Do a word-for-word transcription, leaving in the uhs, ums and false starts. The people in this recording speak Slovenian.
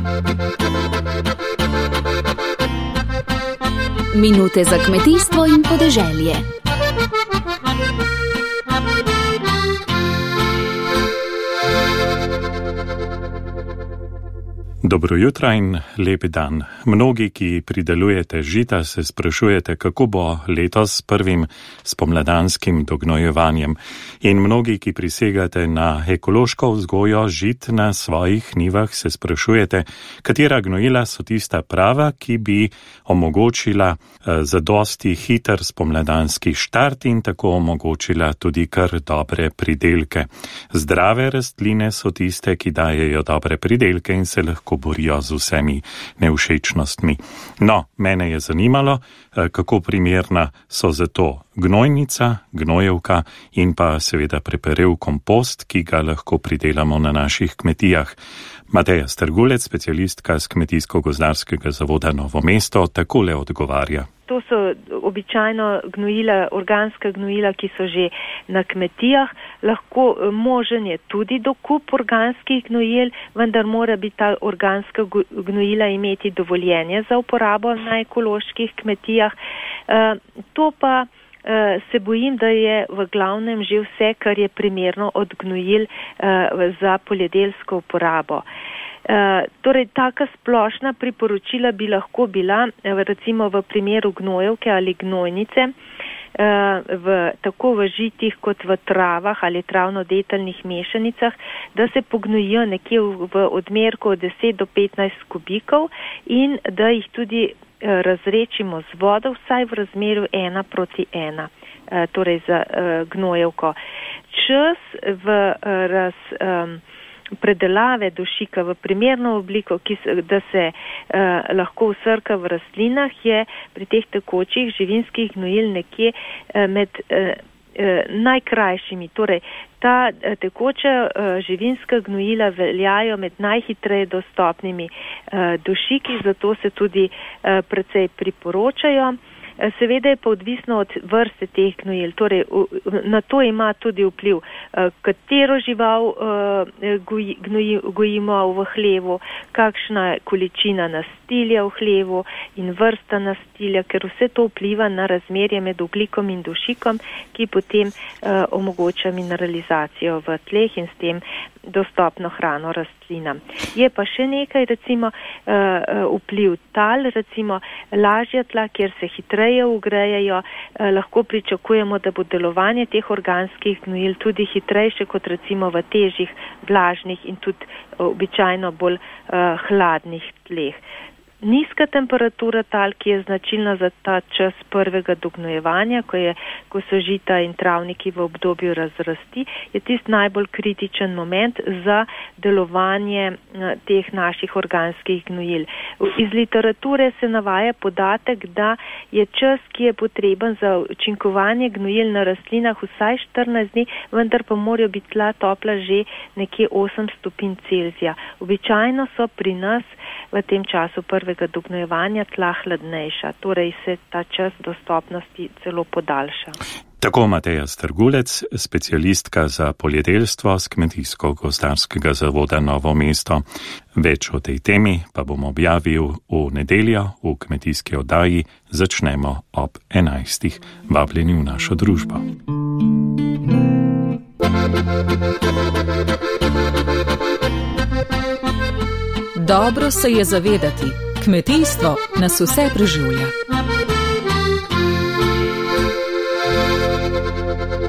Minute za kmetijstvo in podeželje. Dobro jutro in lep dan. Mnogi, ki pridelujete žita, se sprašujete, kako bo letos s prvim spomladanskim dognojevanjem. In mnogi, ki prisegate na ekološko vzgojo žit na svojih njivah, se sprašujete, katera gnojila so tista prava, ki bi omogočila zadosti hiter spomladanski štart in tako omogočila tudi kar dobre pridelke. Zdrave rastline so tiste, ki dajejo dobre pridelke in se lahko borijo z vsemi nevšečnostmi. No, mene je zanimalo, kako primerna so za to gnojnica, gnojevka in pa seveda preperev kompost, ki ga lahko pridelamo na naših kmetijah. Mateja Strgulec, specialistka z Kmetijsko-gozdarskega zavoda Novo mesto, takole odgovarja. To so običajno gnojila, organska gnojila, ki so že na kmetijah. Lahko možen je tudi dokup organskih gnojil, vendar mora biti ta organska gnojila imeti dovoljenje za uporabo na ekoloških kmetijah. E, to pa e, se bojim, da je v glavnem že vse, kar je primerno od gnojil e, za poljedelsko uporabo. Uh, torej, taka splošna priporočila bi lahko bila, recimo v primeru gnojevke ali gnojnice, uh, v, tako v žitih kot v travah ali travno-deteljnih mešanicah, da se pognojijo nekje v, v odmerku od deset do petnajst kubikov in da jih tudi uh, razrečimo z vodo, vsaj v razmerju ena proti ena, uh, torej za uh, gnojevko. Čas v uh, raz... Um, predelave dušika v primerno obliko, ki se, da se uh, lahko vsrka v rastlinah, je pri teh tekočih živinskih gnojil nekje uh, med uh, uh, najkrajšimi. Torej, ta uh, tekoča uh, živinska gnojila veljajo med najhitreje dostopnimi uh, dušiki, zato se tudi uh, precej priporočajo. Seveda je pa odvisno od vrste teh gnojil, torej na to ima tudi vpliv, katero žival goji, gnoji, gojimo v hlevu, kakšna je količina nastilja v hlevu in vrsta nastilja, ker vse to vpliva na razmerje med ogljikom in dušikom, ki potem uh, omogoča mineralizacijo v tleh in s tem dostopno hrano rastlinam. Je pa še nekaj, recimo uh, vpliv tal, recimo lažja tla, kjer se hitreje ugrejejo, uh, lahko pričakujemo, da bo delovanje teh organskih gnojil tudi hitrejše kot recimo v težjih, vlažnih in tudi uh, običajno bolj uh, hladnih tleh. Nizka temperatura tal, ki je značilna za ta čas prvega dognojevanja, ko, je, ko so žita in travniki v obdobju razrasti, je tisti najbolj kritičen moment za delovanje teh naših organskih gnojil. Iz literature se navaja podatek, da je čas, ki je potreben za učinkovanje gnojil na rastlinah vsaj štirinajst dni, vendar pa morajo biti tla topla že nekje osem stopinj Celzija. Običajno so pri nas v tem času prvega dognojevanja tla hladnejša, torej se ta čas dostopnosti celo podaljša. Tako Mateja Strgulec, specialistka za poljedelstvo z Kmetijsko-gozdarskega zavoda Novo mesto. Več o tej temi pa bom objavil v nedeljo v kmetijski oddaji. Začnemo ob enajstih. Vabljeni v našo družbo. Dobro se je zavedati, kmetijstvo nas vse preživlja.